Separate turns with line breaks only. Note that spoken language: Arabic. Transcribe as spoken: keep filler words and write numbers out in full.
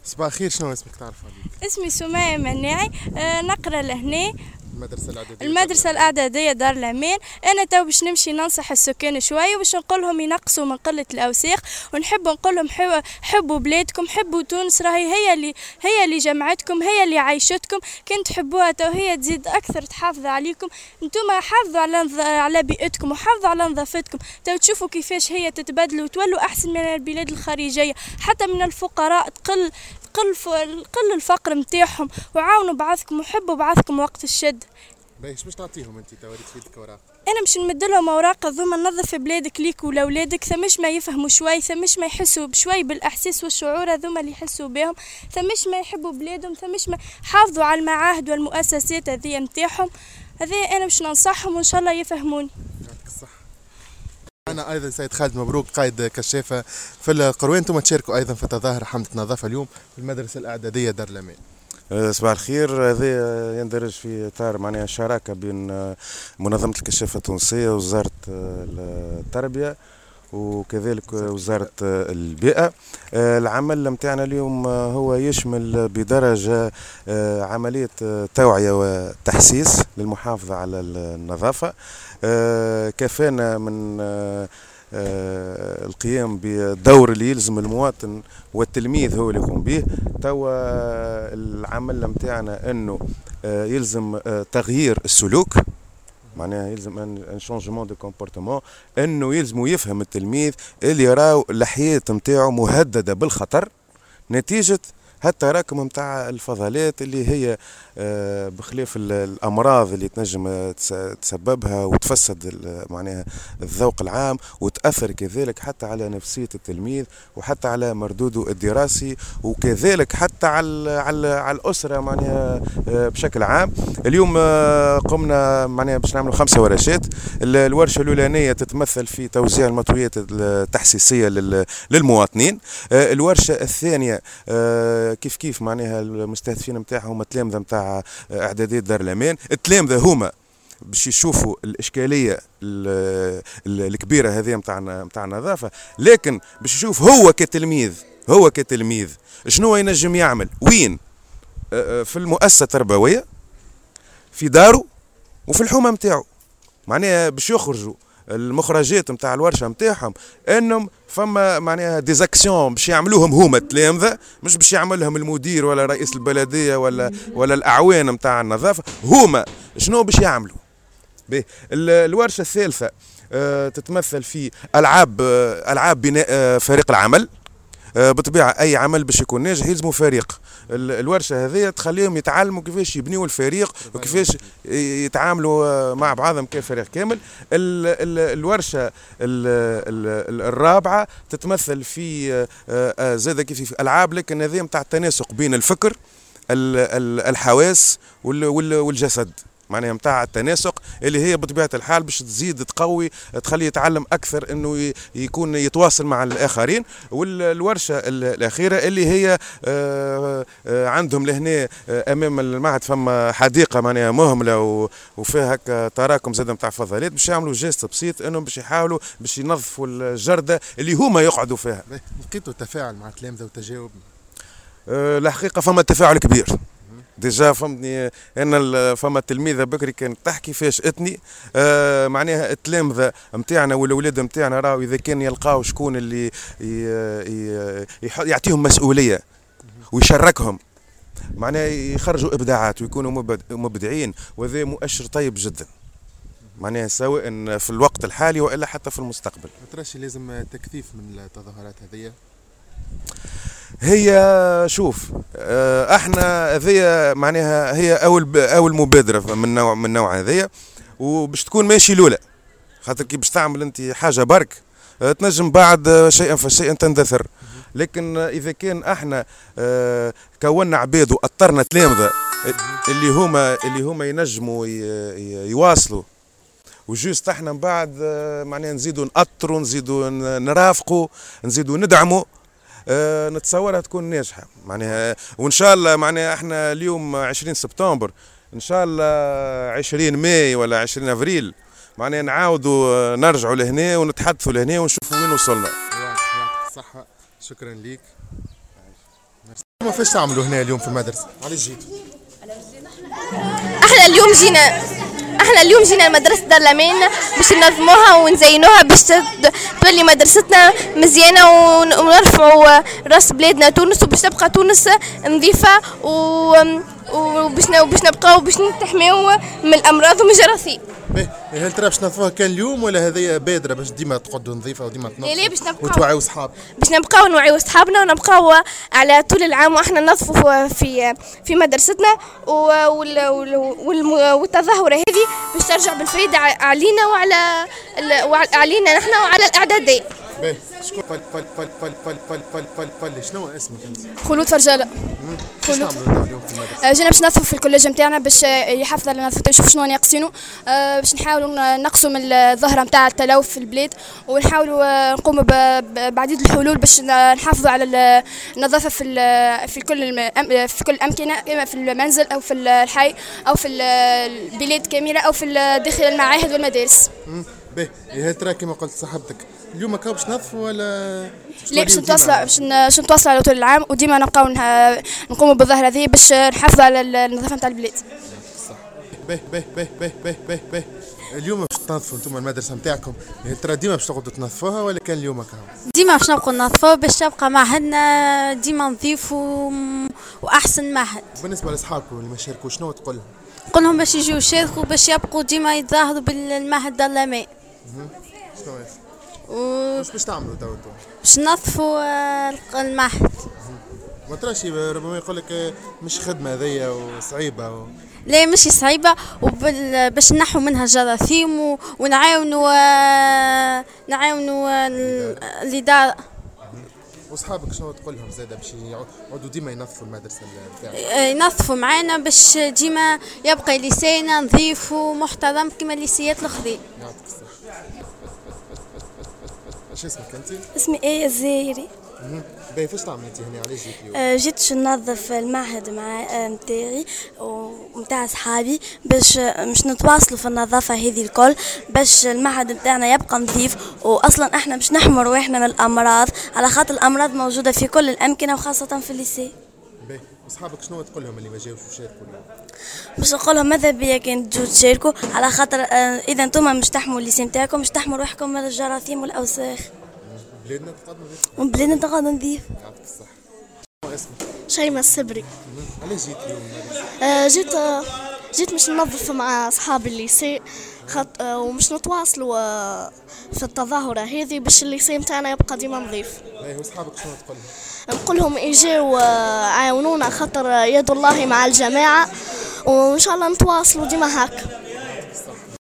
صباح الخير، شنو اسمك تعرف عليك؟
اسمي سمية مناعي. آه نقرا لهنا
المدرسة الإعدادية
المدرسة الإعدادية دار الأمان. أنا تو باش نمشي ننصح السكان شوية باش نقولهم ينقصوا من قلة الأوساخ، ونحب نقولهم حبوا بلادكم، حبوا تونس، راهي هي اللي هي اللي جمعتكم، هي اللي عايشتكم. كنت تحبوها تو هي تزيد أكثر تحافظ عليكم. انتم حافظوا على على بيئتكم وحافظوا على نظافتكم، تو تشوفوا كيفاش هي تتبدل وتولوا أحسن من البلاد الخارجية، حتى من الفقراء تقل قل قل الفقر نتاعهم، وعاونوا بعضكم وحبوا بعضكم وقت الشد.
باهي باش تعطيهم انت تواريخ في يدك اوراق؟
انا مش نمدلهم اوراق ذوما ننظف بلادك ليك ولاولادك، ثمش ما يفهموا شوي، ثمش ما يحسوا بشوي بالاحساس والشعور هذوما اللي يحسوا بهم، ثمش ما يحبوا بلادهم، ثمش ما حافظوا على المعاهد والمؤسسات هذه نتاعهم. هذه انا باش ننصحهم وان شاء الله يفهموني.
يعطيك الصحة. أنا أيضا سيد خالد مبروك قائد كشافة في القروان، أنتم تشاركوا أيضا في تظاهرة حملة نظافة اليوم في المدرسة الإعدادية دار الأمان.
صباح الخير. هذا يندرج في إطار معناها شراكة بين منظمة الكشافة التونسية ووزارة التربية وكذلك وزارة البيئة. العمل متاعنا اليوم هو يشمل بدرجة عملية توعية وتحسيس للمحافظة على النظافة. كفانا من القيام بالدور اللي يلزم المواطن والتلميذ هو اللي يقوم به. توا العمل متاعنا انه يلزم تغيير السلوك، معناها يلزم ان شونجمون دو كومبورتمون، انه يلزم يفهم التلميذ اللي يراو اللحية نتاعو مهددة بالخطر نتيجة هالتراكم متاع الفضلات اللي هي بخلاف الامراض اللي تنجم تسببها وتفسد معناها الذوق العام، وتاثر كذلك حتى على نفسيه التلميذ وحتى على مردوده الدراسي، وكذلك حتى على على, على الاسره معناها بشكل عام. اليوم قمنا معناها باش نعملوا خمسه ورشات. الورشه الاولانيه تتمثل في توزيع المطويات التحسيسيه للمواطنين. الورشه الثانيه كيف كيف معناها المستهدفين نتاعهم التلامذه نتاع اعداديه دار الامان. التلامذه هما باش يشوفوا الاشكاليه الكبيره هذه نتاع نتاع النظافه، لكن باش يشوف هو كتلميذ هو كتلميذ شنو ينجم يعمل وين في المؤسسه التربويه في داره وفي الحومه نتاعو. معناها باش يخرجوا المخرجات نتاع الورشه نتاعهم انهم فما معناها ديزاكسيون باش يعملوهم هما التلامذه، مش باش يعملهم المدير ولا رئيس البلديه ولا ولا الاعوان نتاع النظافه. هما شنو باش يعملوا؟ الورشه الثالثه تتمثل في العاب العاب بناء فريق العمل. بطبيعة أي عمل باش يكون ناجح يلزموا فريق. الورشة هذه تخليهم يتعلموا كيفاش يبنيوا الفريق وكيفاش يتعاملوا مع بعضهم كفريق كامل. الورشة الرابعة تتمثل في زاد كيف ألعاب، لكن هذه متاع التناسق بين الفكر الحواس والجسد، معناها متاع التناسق اللي هي بطبيعة الحال باش تزيد تقوي تخليه يتعلم أكثر أنه يكون يتواصل مع الآخرين. والورشة الأخيرة اللي هي عندهم لهنا أمام المعهد فما حديقة معناها مهملة وفيها هكا تراكم زاد متاع فضلات، باش يعملوا جيست بسيط أنهم باش يحاولوا باش ينظفوا الجردة اللي هما يقعدوا فيها.
لقيتوا تفاعل مع التلامذة وتجاوب؟
الحقيقة فما تفاعل كبير. ديجا فهمتني انا فما تلميذه بكري كانت تحكي فاجأتني. آه معناها التلامذه نتاعنا والاولاد نتاعنا راهو اذا كان يلقاو شكون اللي يعطيهم مسؤوليه ويشركهم معناها يخرجوا ابداعات ويكونوا مبدعين، وهذا مؤشر طيب جدا معناها سواء في الوقت الحالي والا حتى في المستقبل.
ما تراش لازم تكثيف من التظاهرات هذه؟
هي شوف احنا هذيا معناها هي اول اول مبادره من نوع من نوع هذيا، وباش تكون ماشي الاولى، خاطر كي باش تعمل انت حاجه برك تنجم بعد شيئا فشيئا تندثر. لكن اذا كان احنا كونا عباد واطرنا تلامذه اللي هما اللي هما ينجموا يواصلوا، وجوست احنا من بعد معناها نزيدوا نأطروا نزيدوا نرافقوا نزيدوا ندعموا، أه نتصورها تكون ناجحه معناها. وان شاء الله معناها احنا اليوم عشرين سبتمبر، ان شاء الله عشرين ماي ولا عشرين افريل معناها نعاودوا نرجعوا لهنا ونتحدثوا لهنا ونشوفوا وين وصلنا.
يعطيك الصحه، شكرا ليك. انتم فاش تعملوا هنا اليوم في المدرسه؟ علاش جيتوا؟
احنا اليوم جينا احنا اليوم جينا لمدرسة دار الأمان باش ننظموها ونزينوها باش تولي مدرستنا مزيانة ونرفعوا راس بلادنا تونس وباش تبقى تونس نظيفة وباش وباش نبقاو باش نتحميو من الأمراض ومن الجراثيم.
باهي هل ترى باش تنظفوها كان اليوم ولا هذه بادره باش ديما تقعدوا نظيفه وديما تنظفوا وتوعيوا صحاب؟
باش نبقاو نوعيو صحابنا ونبقاو على طول العام واحنا ننظفوا في في مدرستنا والتظاهره هذه باش ترجع بالفايده علينا وعلى علينا نحن وعلى الاعداديه.
باهي شكون فل فل فل فل فل فل فل فل فل شنو اسمك انت؟
خلود فرجاله.
خلود اليوم في المدرسه؟
جينا باش ننظفوا في الكوليج نتاعنا باش يحافظ على نظافته نشوف شنو ناقصينه باش نحاولوا نقصوا من الظاهره نتاع التلوث في البلاد ونحاولوا نقوموا بعديد الحلول باش نحافظوا على النظافه في في كل في كل الامكنه اما في المنزل او في الحي او في البلاد كامله او في داخل المعاهد والمدارس.
باهي هل ترى كما قلت صاحبتك اليوم كاو باش نظفوا ولا
لا باش نتواصلوا باش نتواصلوا على طول العام وديما نبقاو نقوموا بالظاهره هذه باش نحافظوا على النظافه نتاع البلاد.
صح. باهي باهي باهي باهي باهي باهي باهي اليوم باش تنظفوا انتم المدرسه نتاعكم ترى ديما باش تقعدوا تنظفوها ولا كان اليوم كاو؟
ديما باش نبقوا ننظفوها باش تبقى معهدنا ديما نظيف و... واحسن معهد.
بالنسبه لاصحابكم اللي ما شاركوا شنو تقول لهم؟
نقول لهم باش يجيو يشاركوا باش يبقوا ديما يتظاهروا بالمعهد دار الأمان.
شنو
و...
واش باش تعملوا تو انتم؟
باش ننظفوا المعهد.
ما تراش ربما يقول لك مش خدمه هذيا وصعيبه و...
لا مش صعيبه وبال... باش نحو منها الجراثيم و... ونعاونوا نعاونوا الاداره.
وصحابك شنو تقول لهم زاده باش يقعدوا ديما ينظفوا المدرسه نتاعهم؟
ينظفوا معانا باش ديما يبقى لساننا نظيف ومحترم كما الليسيات الاخرين.
يعطيك الصحه. اش اسمك انت؟
اسمي ايه الزايري.
باهي فاش تعملي انت هنا علاش جيت اليوم؟
جيت باش ننظف المعهد مع نتاعي ومتاع صحابي باش مش نتواصلوا في النظافه هذه الكل باش المعهد نتاعنا يبقى نظيف واصلا احنا باش نحموا رواحنا من الامراض على خاطر الامراض موجوده في كل الامكنه وخاصه في الليسي.
باهي وصحابك شنو تقول لهم اللي ما جاوش يشاركوا اليوم؟
باش نقول لهم ماذا بيا كان تجوا تشاركوا على خاطر اذا انتم مش تحموا الليسي نتاعكم مش تحموا روحكم من الجراثيم والاوساخ.
بلادنا تقدم
وبلادنا تقعد نظيف.
يعطيك الصحة. شنو اسمك؟
شيماء السبري.
علاش جيت اليوم؟
آه جيت آه جيت باش ننظف مع أصحاب الليسي خط آه ومش نتواصلوا آه في التظاهرة هذه باش الليسي نتاعنا يبقى ديما نظيف.
باهي وصحابك شنو تقول لهم؟
نقول لهم يجيو آه عاونونا خاطر يد الله مع الجماعة وإن شاء الله نتواصلوا ديما هكا.